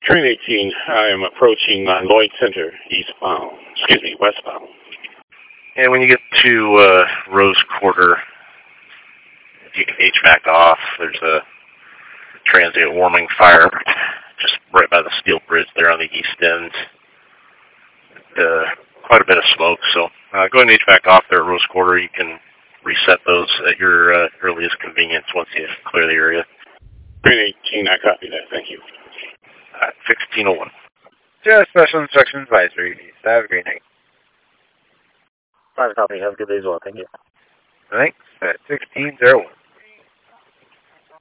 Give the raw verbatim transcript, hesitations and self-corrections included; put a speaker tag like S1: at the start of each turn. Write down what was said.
S1: Train eighteen, I am approaching uh, Lloyd Center, eastbound. Excuse me, westbound.
S2: And when you get to uh, Rose Quarter, you can H V A C off. There's a transient warming fire just right by the steel bridge there on the east end. Uh, quite a bit of smoke, so uh, go ahead and H V A C off there at Rose Quarter. You can reset those at your uh, earliest convenience once you clear the area.
S1: Train eighteen, I copy that. Thank you.
S2: Uh, sixteen oh one.
S3: Just special instruction advisory. Have a great night.
S4: Private copy. Have a good day as well. Thank you.
S3: Thanks. At sixteen oh one.